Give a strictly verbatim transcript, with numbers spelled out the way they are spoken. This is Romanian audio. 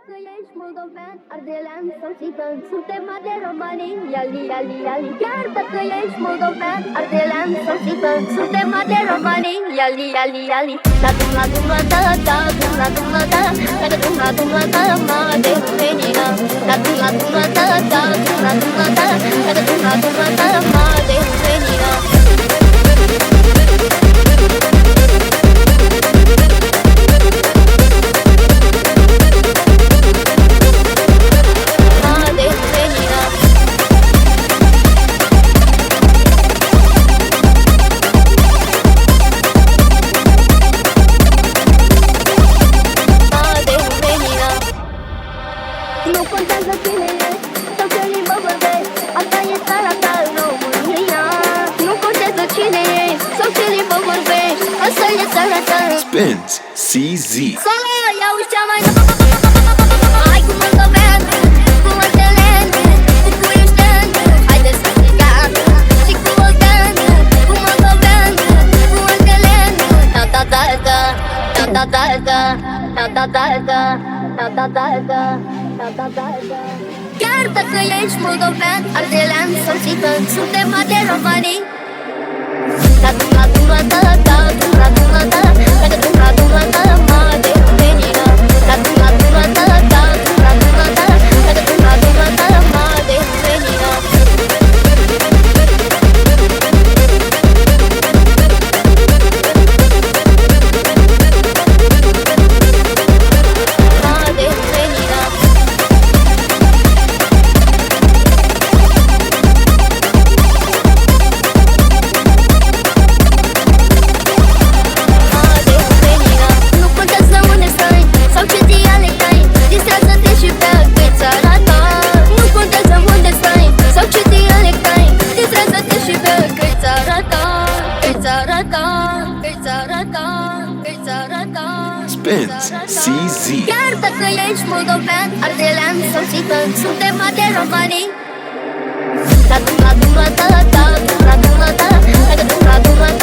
că ești moldovean, ardelean sau țigan, suntem de romani, iali, iali, iali. Chiar dacă ești moldovean, ardelean sau țigan, suntem de romani, iali, iali, iali. La dum la dum la da, da dum la dum la da, la dum la dum la da, ma de rumenina. La dum la dum la da, da dum la dum la da, la dum la dum la da, ma de rumenina. Nu contează cine ești sau ce limbă vorbești, asta e țara ta, România. Nu contează cine ești sau ce limbă vorbești, asta e țara ta. Spins C Z. Salut, iau-și cea mai nouă. Hai cu moldovean, cu ardelean, cu puieștean, haideți să țigam. Și cu moldovean, cu moldovean, cu ardelean. Da da da da, da da da da, da da da da, da da da da. Da, da, da, da. Chiar dacă ești moldovean, ardelean sau țigan, suntem de romani. La dum la dum la da, da dum la dum la da, la dum la dum la da, ma de rumenina. La dum la dum la da, da dum la dum la da, la dum la dum la da, ma de rumenina. Spins C Z. Chiar dacă ești moldovean, ardelean sau țigan, suntem de romani. La dum la dum la da, da dum la dum la da, la dum la dum la da.